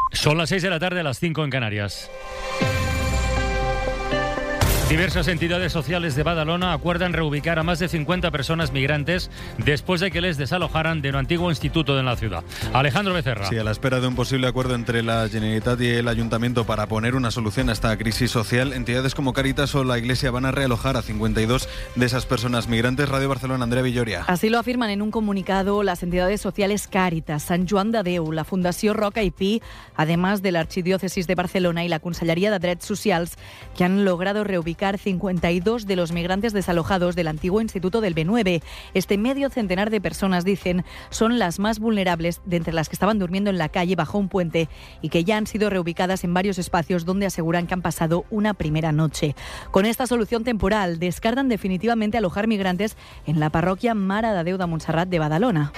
Son las 6 de la tarde, a las 5 en Canarias. Diversas entidades sociales de Badalona acuerdan reubicar a más de 50 personas migrantes después de que les desalojaran de un antiguo instituto de la ciudad. Alejandro Becerra. Sí, a la espera de un posible acuerdo entre la Generalitat y el Ayuntamiento para poner una solución a esta crisis social, entidades como Cáritas o la Iglesia van a realojar a 52 de esas personas migrantes. Radio Barcelona, Andrea Villoria. Así lo afirman en un comunicado las entidades sociales Cáritas, Sant Joan de Déu, la Fundació Roca y Pi, además de la Archidiócesis de Barcelona y la Conselleria de Drets Socials, que han logrado reubicar 52 de los migrantes desalojados del antiguo Instituto del B9. Este medio centenar de personas, dicen, son las más vulnerables de entre las que estaban durmiendo en la calle bajo un puente y que ya han sido reubicadas en varios espacios donde aseguran que han pasado una primera noche. Con esta solución temporal, descartan definitivamente alojar migrantes en la parroquia Mare de Déu de Montserrat de Badalona,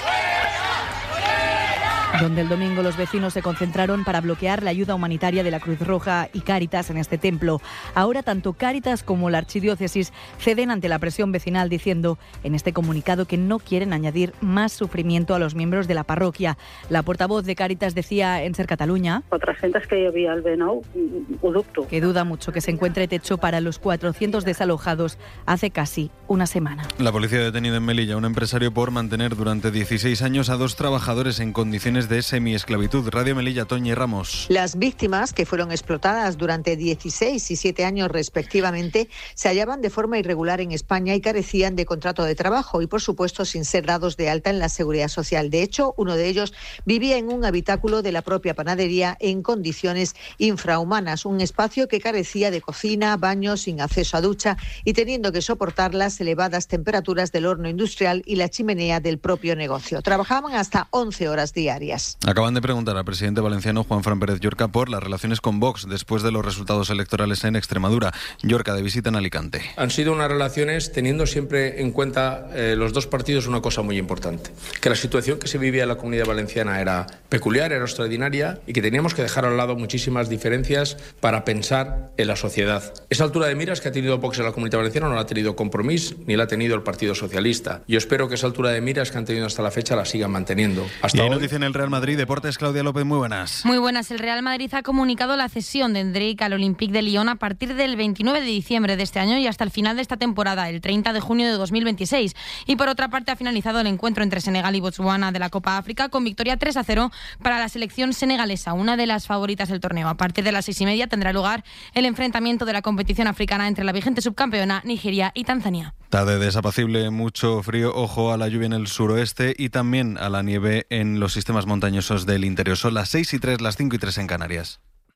donde el domingo los vecinos se concentraron para bloquear la ayuda humanitaria de la Cruz Roja y Cáritas en este templo. Ahora tanto Cáritas como la Archidiócesis ceden ante la presión vecinal, diciendo en este comunicado que no quieren añadir más sufrimiento a los miembros de la parroquia. La portavoz de Cáritas decía en Ser Catalunya 400 que hi havia al B9, ho dubto. Que duda mucho que se encuentre techo para los 400 desalojados hace casi una semana. La policía ha detenido en Melilla a un empresario por mantener durante 16 años a 2 trabajadores en condiciones de semiesclavitud. Radio Melilla, Toñi Ramos. Las víctimas, que fueron explotadas durante 16 y 7 años respectivamente, se hallaban de forma irregular en España y carecían de contrato de trabajo y, por supuesto, sin ser dados de alta en la Seguridad Social. De hecho, uno de ellos vivía en un habitáculo de la propia panadería en condiciones infrahumanas, un espacio que carecía de cocina, baño, sin acceso a ducha y teniendo que soportar las elevadas temperaturas del horno industrial y la chimenea del propio negocio. Trabajaban hasta 11 horas diarias. Acaban de preguntar al presidente valenciano Juanfran Pérez Llorca por las relaciones con Vox después de los resultados electorales en Extremadura. Llorca, de visita en Alicante. Han sido unas relaciones teniendo siempre en cuenta los dos partidos una cosa muy importante, que la situación que se vivía en la Comunidad Valenciana era peculiar, era extraordinaria y que teníamos que dejar a un lado muchísimas diferencias para pensar en la sociedad. Esa altura de miras que ha tenido Vox en la Comunidad Valenciana no la ha tenido Compromís ni la ha tenido el Partido Socialista. Yo espero que esa altura de miras que han tenido hasta la fecha la sigan manteniendo. Hasta hoy. Noticia en el Real Madrid, Deportes, Claudia López, muy buenas. Muy buenas. El Real Madrid ha comunicado la cesión de Endrick al Olympique de Lyon a partir del 29 de diciembre de este año y hasta el final de esta temporada, el 30 de junio de 2026. Y por otra parte ha finalizado el encuentro entre Senegal y Botsuana de la Copa África con victoria 3-0 para la selección senegalesa, una de las favoritas del torneo. A partir de las 6:30 tendrá lugar el enfrentamiento de la competición africana entre la vigente subcampeona Nigeria y Tanzania. Tarde desapacible, mucho frío, ojo a la lluvia en el suroeste y también a la nieve en los sistemas montañosos del interior. Son las 6:03, las 5:03 en Canarias.